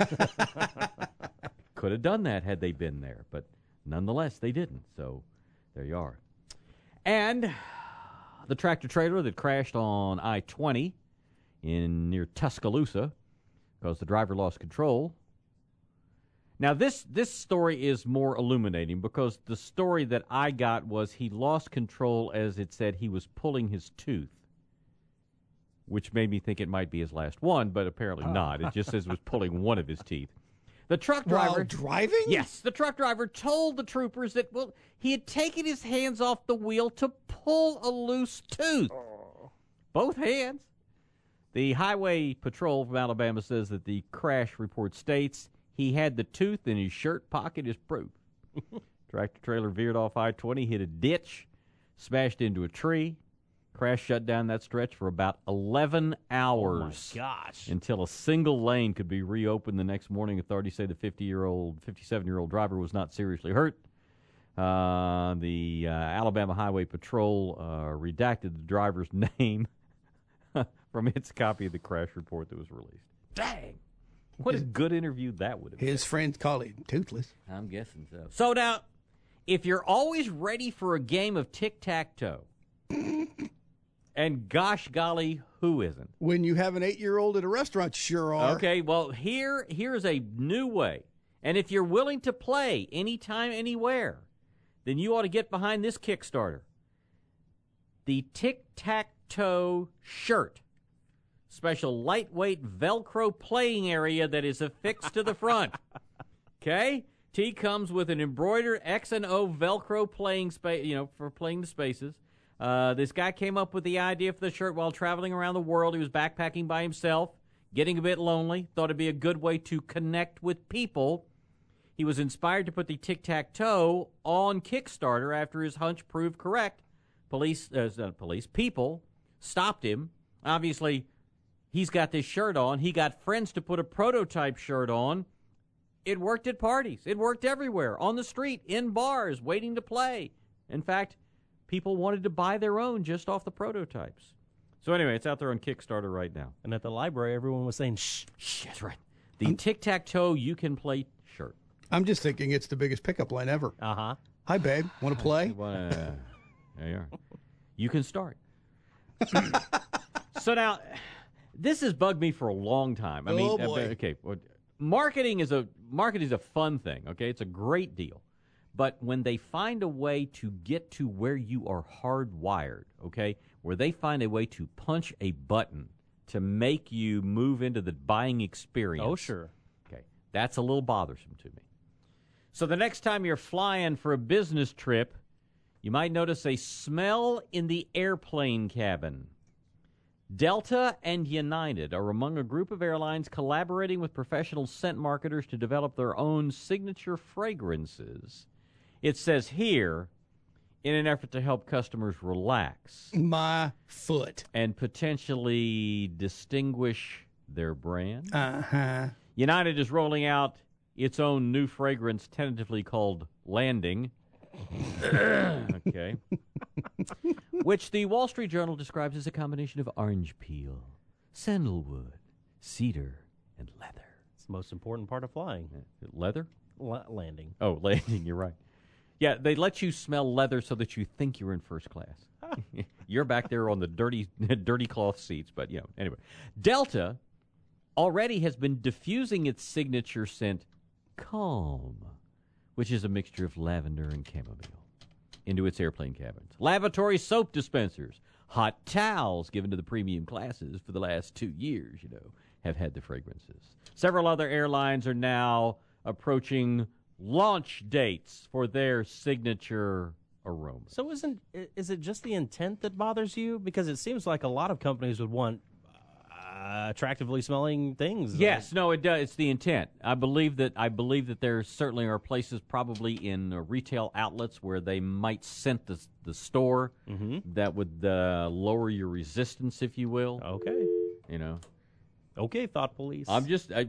Could have done that had they been there, but nonetheless, they didn't. So there you are. And the tractor-trailer that crashed on I-20 near Tuscaloosa because the driver lost control. Now, this story is more illuminating because the story that I got was he lost control as it said he was pulling his tooth, which made me think it might be his last one, but apparently not. It just says he was pulling one of his teeth. The truck driver... While driving? Yes. The truck driver told the troopers that, well, he had taken his hands off the wheel to pull a loose tooth. Oh. Both hands. The Highway Patrol from Alabama says that the crash report states he had the tooth in his shirt pocket as proof. Tractor-trailer veered off I-20, hit a ditch, smashed into a tree. Crash shut down that stretch for about 11 hours. Oh, my gosh. Until a single lane could be reopened the next morning. Authorities say the 57-year-old driver was not seriously hurt. The Alabama Highway Patrol redacted the driver's name from its copy of the crash report that was released. Dang! What a good interview that would have been. His friends call him toothless. I'm guessing so. So now, if you're always ready for a game of tic-tac-toe, and gosh golly, who isn't? When you have an 8-year-old at a restaurant, you sure are. Okay, well, here's a new way. And if you're willing to play anytime, anywhere, then you ought to get behind this Kickstarter. The tic-tac-toe shirt. Special lightweight Velcro playing area that is affixed to the front. Okay? T comes with an embroidered X and O Velcro playing space, for playing the spaces. This guy came up with the idea for the shirt while traveling around the world. He was backpacking by himself, getting a bit lonely, thought it'd be a good way to connect with people. He was inspired to put the tic-tac-toe on Kickstarter after his hunch proved correct. People stopped him. Obviously, he's got this shirt on. He got friends to put a prototype shirt on. It worked at parties. It worked everywhere, on the street, in bars, waiting to play. In fact, people wanted to buy their own just off the prototypes. So anyway, it's out there on Kickstarter right now. And at the library, everyone was saying, shh. That's right. The tic-tac-toe you-can-play shirt. I'm just thinking it's the biggest pickup line ever. Uh-huh. Hi, babe. Want to play? There you are. You can start. So now, this has bugged me for a long time. Boy. Okay, marketing is a fun thing, okay? It's a great deal. But when they find a way to get to where you are hardwired, okay, where they find a way to punch a button to make you move into the buying experience. Oh, sure. Okay, that's a little bothersome to me. So the next time you're flying for a business trip, you might notice a smell in the airplane cabin. Delta and United are among a group of airlines collaborating with professional scent marketers to develop their own signature fragrances. It says here, in an effort to help customers relax. My foot. And potentially distinguish their brand. Uh-huh. United is rolling out its own new fragrance, tentatively called Landing. Okay. Which the Wall Street Journal describes as a combination of orange peel, sandalwood, cedar, and leather. It's the most important part of flying. Leather? Landing. Oh, landing, you're right. Yeah, they let you smell leather so that you think you're in first class. You're back there on the dirty cloth seats, but, anyway. Delta already has been diffusing its signature scent, Calm, which is a mixture of lavender and chamomile, into its airplane cabins. Lavatory soap dispensers, hot towels given to the premium classes for the last 2 years, have had the fragrances. Several other airlines are now approaching launch dates for their signature aroma. So is it just the intent that bothers you? Because it seems like a lot of companies would want attractively smelling things. Yes, no, it does. It's the intent. I believe that there certainly are places, probably in retail outlets, where they might scent the store that would lower your resistance, if you will. Okay. Okay, thought police. I'm just saying.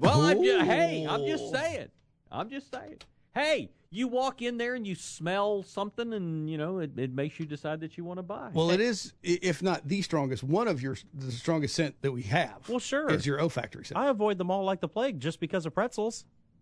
Hey, you walk in there and you smell something, and it makes you decide that you want to buy. Well, it is, if not the strongest, one of the strongest scent that we have. Well, sure, is your olfactory scent. I avoid them all like the plague just because of pretzels.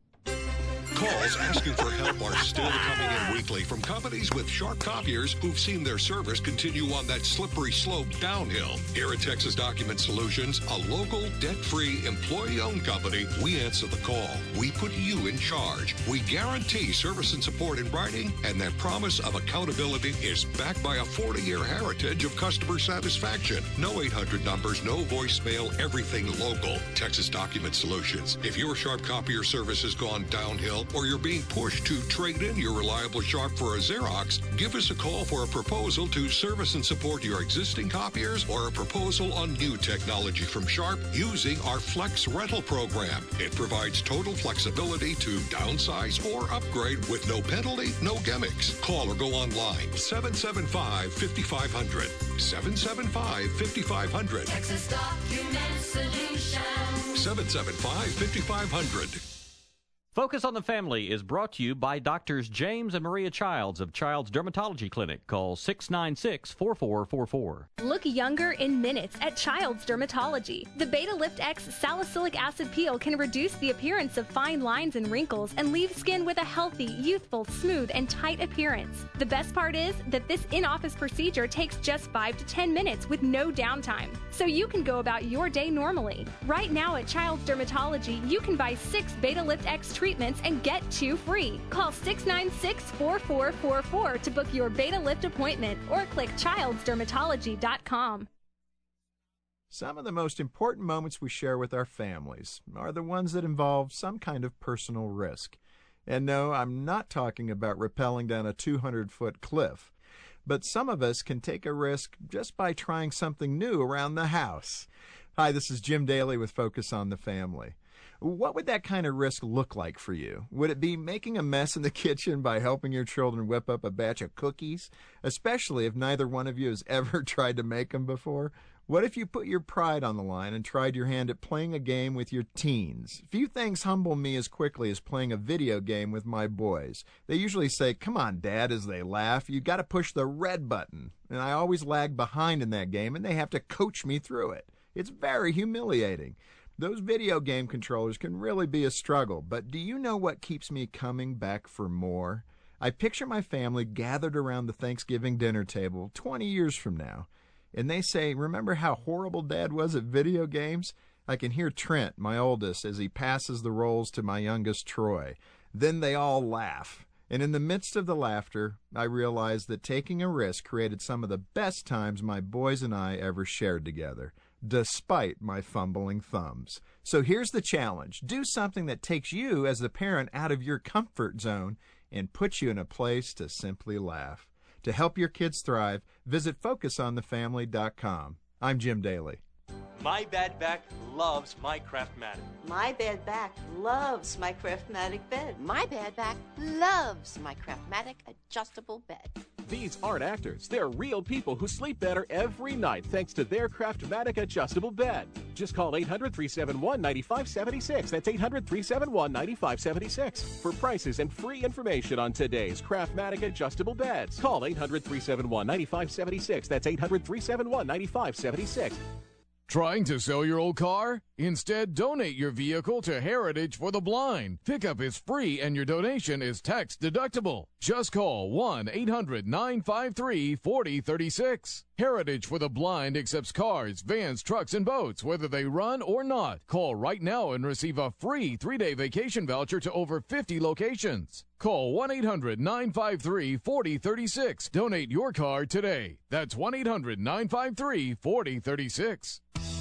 Calls asking for help are still coming in weekly from companies with sharp copiers who've seen their service continue on that slippery slope downhill. Here at Texas Document Solutions, a local, debt-free, employee-owned company, we answer the call. We put you in charge. We guarantee service and support in writing, and that promise of accountability is backed by a 40-year heritage of customer satisfaction. No 800 numbers, no voicemail, everything local. Texas Document Solutions. If your sharp copier service has gone downhill, or you're being pushed to trade in your reliable Sharp for a Xerox, give us a call for a proposal to service and support your existing copiers or a proposal on new technology from Sharp using our Flex rental program. It provides total flexibility to downsize or upgrade with no penalty, no gimmicks. Call or go online. 775-5500. 775-5500. Texas Document Solutions. 775-5500. Focus on the Family is brought to you by Doctors James and Maria Childs of Child's Dermatology Clinic. Call 696-4444. Look younger in minutes at Child's Dermatology. The Beta Lift X salicylic acid peel can reduce the appearance of fine lines and wrinkles and leave skin with a healthy, youthful, smooth, and tight appearance. The best part is that this in-office procedure takes just 5 to 10 minutes with no downtime, so you can go about your day normally. Right now at Child's Dermatology, you can buy 6 Beta Lift X treatments and get 2 free. Call 696-4444 to book your Beta Lift appointment or click childsdermatology.com. Some of the most important moments we share with our families are the ones that involve some kind of personal risk. And no, I'm not talking about rappelling down a 200-foot cliff. But some of us can take a risk just by trying something new around the house. Hi, this is Jim Daly with Focus on the Family. What would that kind of risk look like for you? Would it be making a mess in the kitchen by helping your children whip up a batch of cookies, especially if neither one of you has ever tried to make them before? What if you put your pride on the line and tried your hand at playing a game with your teens? Few things humble me as quickly as playing a video game with my boys. They usually say, "Come on, Dad," as they laugh. "You got to push the red button." And I always lag behind in that game, and they have to coach me through it. It's very humiliating. Those video game controllers can really be a struggle, but do you know what keeps me coming back for more? I picture my family gathered around the Thanksgiving dinner table 20 years from now, and they say, "Remember how horrible Dad was at video games?" I can hear Trent, my oldest, as he passes the rolls to my youngest, Troy. Then they all laugh. And in the midst of the laughter, I realize that taking a risk created some of the best times my boys and I ever shared together. despite my fumbling thumbs. So here's the challenge. Do something that takes you as the parent out of your comfort zone and puts you in a place to simply laugh. To help your kids thrive, visit FocusOnTheFamily.com. I'm Jim Daly. My bad back loves my Craftmatic. My bad back loves my Craftmatic bed. My bad back loves my Craftmatic adjustable bed. These aren't actors. They're real people who sleep better every night thanks to their Craftmatic adjustable bed. Just call 800-371-9576. That's 800-371-9576 for prices and free information on today's Craftmatic adjustable beds. Call 800-371-9576. That's 800-371-9576. Trying to sell your old car? Instead, donate your vehicle to Heritage for the Blind. Pickup is free and your donation is tax deductible. Just call 1-800-953-4036. Heritage for the Blind accepts cars, vans, trucks, and boats, whether they run or not. Call right now and receive a free 3-day vacation voucher to over 50 locations. Call 1-800-953-4036. Donate your car today. That's 1-800-953-4036.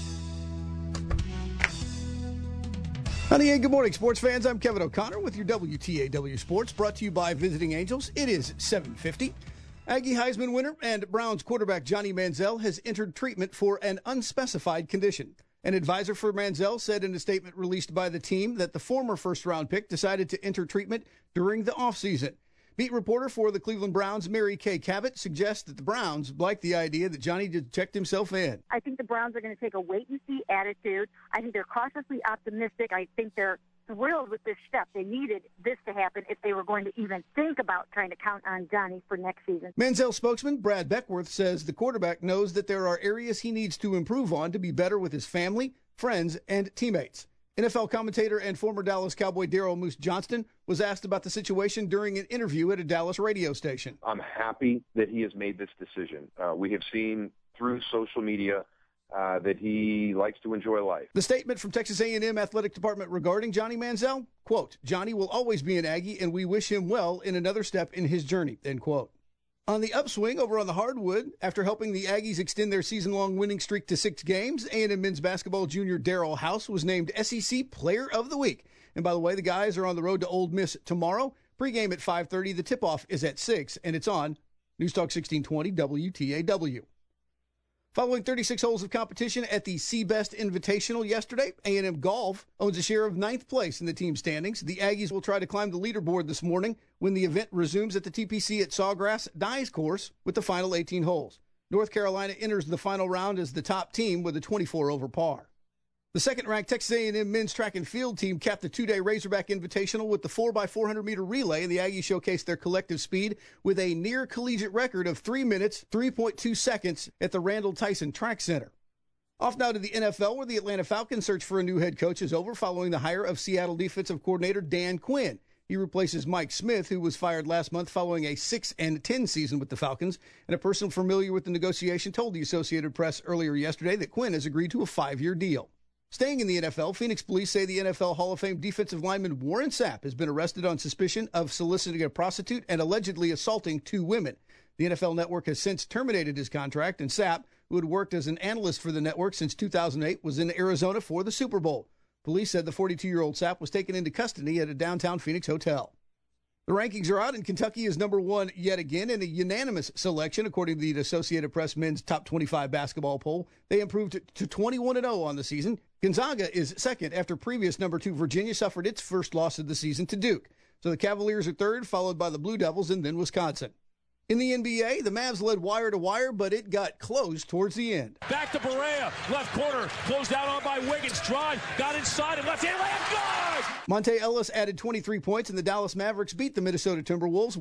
Honey, and good morning, sports fans. I'm Kevin O'Connor with your WTAW Sports, brought to you by Visiting Angels. It is 7:50. Aggie Heisman winner and Browns quarterback Johnny Manziel has entered treatment for an unspecified condition. An advisor for Manziel said in a statement released by the team that the former first-round pick decided to enter treatment during the offseason. Beat reporter for the Cleveland Browns, Mary Kay Cabot, suggests that the Browns like the idea that Johnny just checked himself in. I think the Browns are going to take a wait-and-see attitude. I think they're cautiously optimistic. I think they're thrilled with this step. They needed this to happen if they were going to even think about trying to count on Johnny for next season. Manziel spokesman Brad Beckworth says the quarterback knows that there are areas he needs to improve on to be better with his family, friends, and teammates. NFL commentator and former Dallas Cowboy Daryl Moose Johnston was asked about the situation during an interview at a Dallas radio station. I'm happy that he has made this decision. We have seen through social media that he likes to enjoy life. The statement from Texas A&M Athletic Department regarding Johnny Manziel, quote, Johnny will always be an Aggie, and we wish him well in another step in his journey, end quote. On the upswing over on the hardwood, after helping the Aggies extend their season-long winning streak to 6 games, A&M men's basketball junior Darrell House was named SEC Player of the Week. And by the way, the guys are on the road to Ole Miss tomorrow. Pre-game at 5:30. The tip-off is at 6, and it's on News Talk 1620 WTAW. Following 36 holes of competition at the Seabest Invitational yesterday, A&M Golf owns a share of 9th place in the team standings. The Aggies will try to climb the leaderboard this morning when the event resumes at the TPC at Sawgrass Dice Course with the final 18 holes. North Carolina enters the final round as the top team with a 24 over par. The second-ranked Texas A&M men's track and field team capped the 2-day Razorback Invitational with the 4x400-meter relay, and the Aggies showcased their collective speed with a near-collegiate record of 3 minutes, 3.2 seconds at the Randall Tyson Track Center. Off now to the NFL, where the Atlanta Falcons search for a new head coach is over following the hire of Seattle defensive coordinator Dan Quinn. He replaces Mike Smith, who was fired last month following a 6-10 season with the Falcons. And a person familiar with the negotiation told the Associated Press earlier yesterday that Quinn has agreed to a 5-year deal. Staying in the NFL, Phoenix police say the NFL Hall of Fame defensive lineman Warren Sapp has been arrested on suspicion of soliciting a prostitute and allegedly assaulting 2 women. The NFL Network has since terminated his contract, and Sapp, who had worked as an analyst for the network since 2008, was in Arizona for the Super Bowl. Police said the 42-year-old Sapp was taken into custody at a downtown Phoenix hotel. The rankings are out, and Kentucky is number 1 yet again in a unanimous selection, according to the Associated Press men's top 25 basketball poll. They improved to 21-0 on the season. Gonzaga is second after previous number 2 Virginia suffered its first loss of the season to Duke. So the Cavaliers are third, followed by the Blue Devils and then Wisconsin. In the NBA, the Mavs led wire to wire, but it got close towards the end. Back to Barea, left corner, closed out on by Wiggins. Drive, got inside and left hand layup, good! Monte Ellis added 23 points, and the Dallas Mavericks beat the Minnesota Timberwolves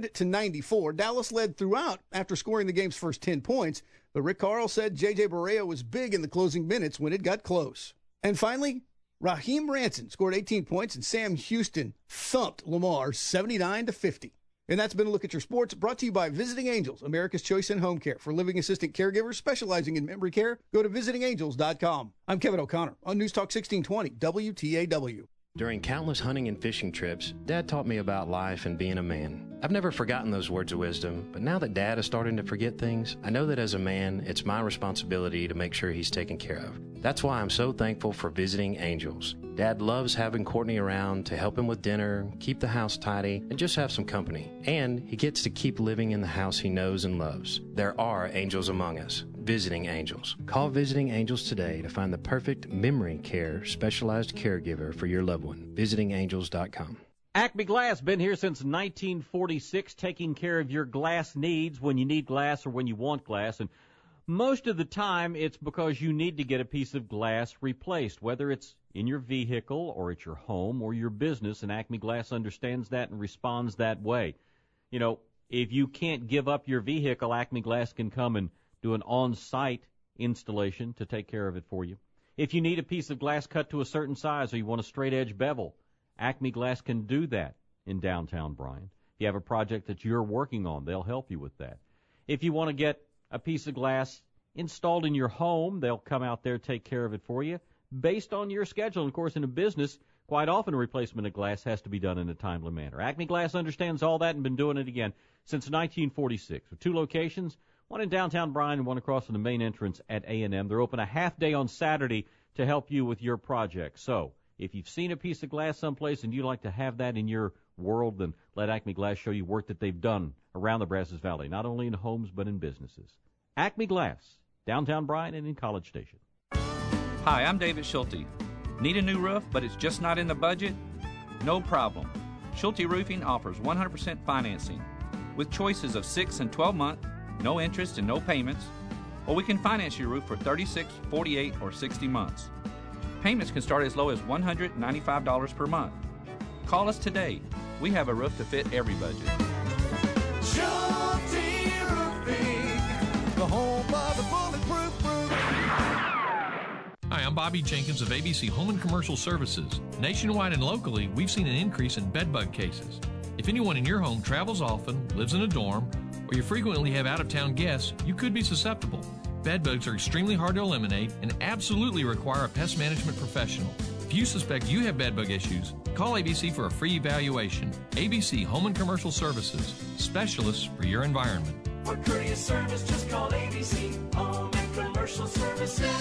100-94. Dallas led throughout after scoring the game's first 10 points, but Rick Carl said J.J. Barea was big in the closing minutes when it got close. And finally, Raheem Ranson scored 18 points, and Sam Houston thumped Lamar 79-50. And that's been a look at your sports, brought to you by Visiting Angels, America's Choice in Home Care. For living assistant caregivers specializing in memory care, go to visitingangels.com. I'm Kevin O'Connor on News Talk 1620 WTAW. During countless hunting and fishing trips, Dad taught me about life and being a man. I've never forgotten those words of wisdom, but now that Dad is starting to forget things, I know that as a man, it's my responsibility to make sure he's taken care of. That's why I'm so thankful for Visiting Angels. Dad loves having Courtney around to help him with dinner, keep the house tidy, and just have some company. And he gets to keep living in the house he knows and loves. There are angels among us. Visiting Angels. Call Visiting Angels today to find the perfect memory care specialized caregiver for your loved one. VisitingAngels.com. Acme Glass, been here since 1946, taking care of your glass needs when you need glass or when you want glass. And most of the time, it's because you need to get a piece of glass replaced, whether it's in your vehicle or at your home or your business, and Acme Glass understands that and responds that way. You know, if you can't give up your vehicle, Acme Glass can come and do an on-site installation to take care of it for you. If you need a piece of glass cut to a certain size or you want a straight-edge bevel, Acme Glass can do that in downtown Bryan. If you have a project that you're working on, they'll help you with that. If you want to get a piece of glass installed in your home, they'll come out there, take care of it for you based on your schedule. And, of course, in a business, quite often a replacement of glass has to be done in a timely manner. Acme Glass understands all that and been doing it again since 1946 with 2 locations, one in downtown Bryan and one across from the main entrance at A&M. They're open a half day on Saturday to help you with your project. So if you've seen a piece of glass someplace and you'd like to have that in your world, then let Acme Glass show you work that they've done around the Brazos Valley, not only in homes but in businesses. Acme Glass, downtown Bryan and in College Station. Hi, I'm David Schulte. Need a new roof, but it's just not in the budget? No problem. Schulte Roofing offers 100% financing with choices of 6 and 12 month, no interest and no payments, or we can finance your roof for 36, 48, or 60 months. Payments can start as low as $195 per month. Call us today. We have a roof to fit every budget. Schulte Roofing, the home of the bulletproof roof. Hi, I'm Bobby Jenkins of ABC Home and Commercial Services. Nationwide and locally, we've seen an increase in bedbug cases. If anyone in your home travels often, lives in a dorm, or you frequently have out-of-town guests, you could be susceptible. Bedbugs are extremely hard to eliminate and absolutely require a pest management professional. If you suspect you have bedbug issues, call ABC for a free evaluation. ABC Home and Commercial Services, specialists for your environment. For courteous service, just call ABC Home and Commercial Services.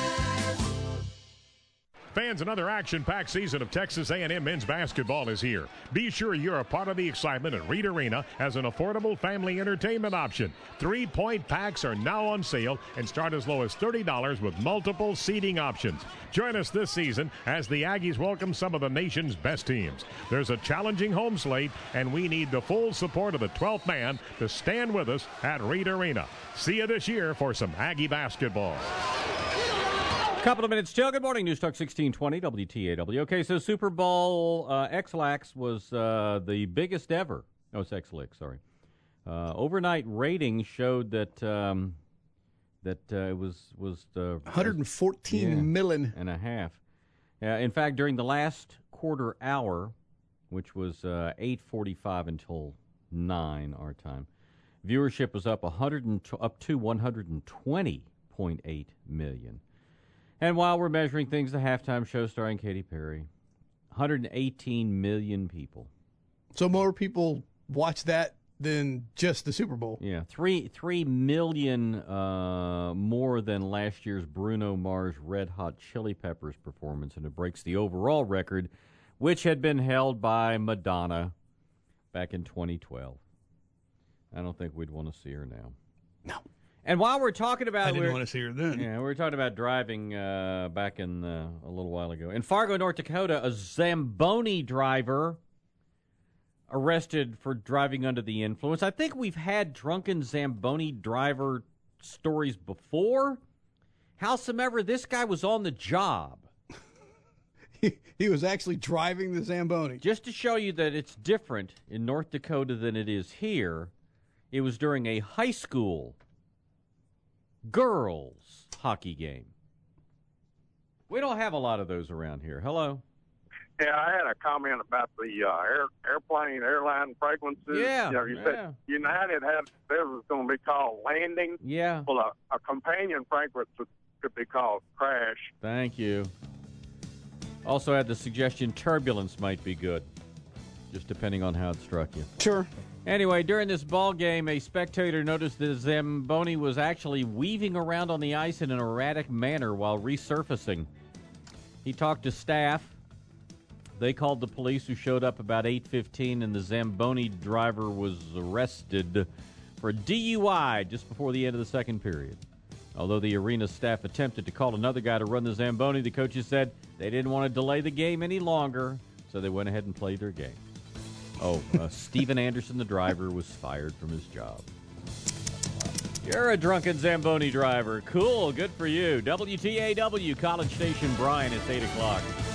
Fans, another action-packed season of Texas A&M men's basketball is here. Be sure you're a part of the excitement at Reed Arena as an affordable family entertainment option. 3-point packs are now on sale and start as low as $30 with multiple seating options. Join us this season as the Aggies welcome some of the nation's best teams. There's a challenging home slate, and we need the full support of the 12th man to stand with us at Reed Arena. See you this year for some Aggie basketball. Couple of minutes till. Good morning, News Talk 1620 WTAW. Okay, so Super Bowl XLAX was the biggest ever. No, it's XLIX, sorry. Overnight ratings showed that it was 114 million and a half. In fact, during the last quarter hour, which was 8:45 until 9 our time, viewership was up to 120.8 million. And while we're measuring things, the halftime show starring Katy Perry, 118 million people. So more people watch that than just the Super Bowl. Yeah, 3 million more than last year's Bruno Mars Red Hot Chili Peppers performance, and it breaks the overall record, which had been held by Madonna back in 2012. I don't think we'd want to see her now. No. And while we're talking about... I didn't want to see her then. Yeah, we were talking about driving back in a little while ago. In Fargo, North Dakota, a Zamboni driver arrested for driving under the influence. I think we've had drunken Zamboni driver stories before. Howsoever, this guy was on the job. He was actually driving the Zamboni. Just to show you that it's different in North Dakota than it is here, it was during a high school girls hockey game. We don't have a lot of those around here. Hello? Yeah, I had a comment about the airline frequencies. Yeah. You said United there was going to be called landing. Yeah. Well, a companion frequency could be called crash. Thank you. Also had the suggestion turbulence might be good. just depending on how it struck you. Sure. Anyway, during this ball game, a spectator noticed that Zamboni was actually weaving around on the ice in an erratic manner while resurfacing. He talked to staff. They called the police, who showed up about 8:15, and the Zamboni driver was arrested for DUI just before the end of the second period. Although the arena staff attempted to call another guy to run the Zamboni, the coaches said they didn't want to delay the game any longer, so they went ahead and played their game. Steven Anderson, the driver, was fired from his job. You're a drunken Zamboni driver. Cool, good for you. WTAW, College Station, Bryan, it's 8 o'clock.